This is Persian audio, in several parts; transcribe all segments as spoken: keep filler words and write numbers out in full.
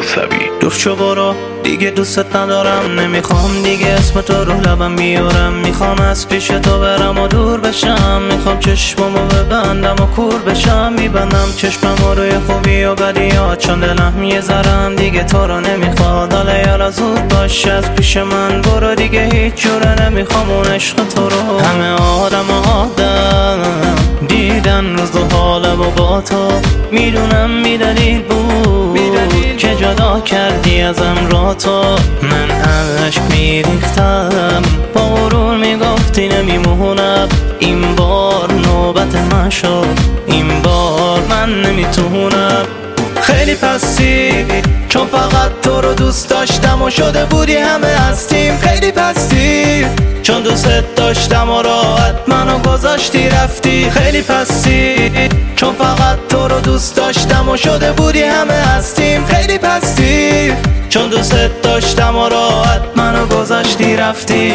موسوی. دور شو برو دیگه دوست ندارم، نمیخوام دیگه اسم تو رو لبم بیارم. میخوام از پیش تو برم و دور بشم، میخوام چشممو ببندم و کور بشم. میبندم چشممو روی خوبی و بدیات، چون دلم یه ذرم دیگه تو رو نمیخواد. حالا یالا زود باش از پیش من برو، دیگه هیچ جوره نمیخوام اون عشق تو رو. همه آدم آدم دیدن روز و حالم و با تو، میدونم میدلیل بود که جدا کردی ازم را تو. من عشق میریختم با غرور میگفتی نمیمونم، این بار نوبت من شد، این بار من نمیتونم. خیلی پستی چون فقط تو رو دوست داشتم و شده بودی همه هستیم. خیلی پستی چون دوست داشتم و راحت منو گذاشتی رفتی. خیلی پستی چون فقط تو رو دوست داشتم و شده بودی همه هستیم. خیلی پستی چون دوست داشتم و راحت منو گذاشتی رفتی.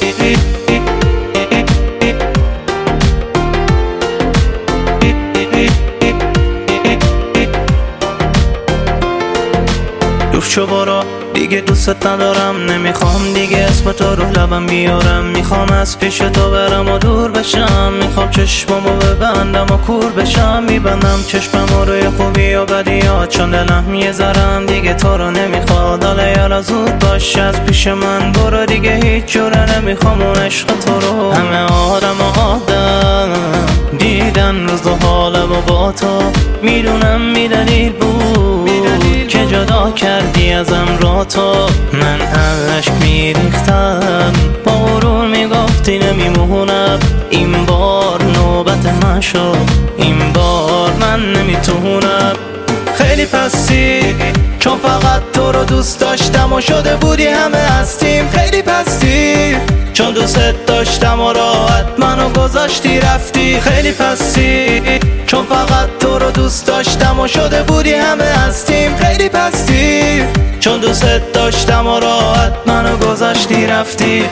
دور شو برو دیگه دوست ندارم، نمیخوام دیگه اسم تو رو لبم بیارم. میخوام از پیش تو برم و دور بشم، میخوام چشممو ببندم و کور بشم. میبندم چشممو روی خوبی و بدیات، چون دلم یه ذرم دیگه تو رو نمیخواد. حالا یالا زود باش از پیش من برو، دیگه هیچ جوره نمیخوام اون عشق تو رو. همه آدم آدم دیدن روز و حالم و با تو، میدونم میدلیل بود که جدا کردی ازم را تو. من عشق میریختم با غرور میگفتی نمیمونم، این بار نوبت من شد، این بار من نمیتونم. خیلی پستی چون فقط تو رو دوست داشتم و شده بودی همه هستیم. خیلی پستی چون دوست داشتم و راحت منو گذاشتی رفتی. خیلی پستی چون فقط تو رو دوست داشتم و شده بودی همه هستیم. خیلی پستی چون دوست داشتم و راحت منو گذاشتی رفتی.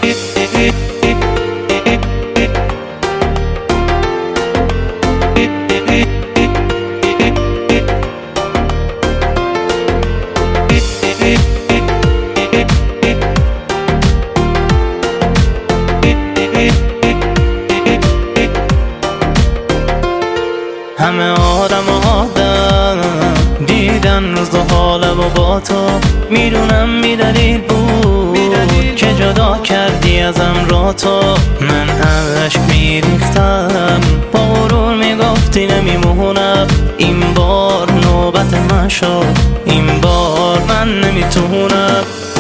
همه آدم آدم دیدن روز و حالم و با تو، میدونم میدلیل بود که جدا کردی ازم را تو. من عشق میریختم با غرور میگفتی نمیمونم، این بار نوبت من شد، این بار من نمیتونم.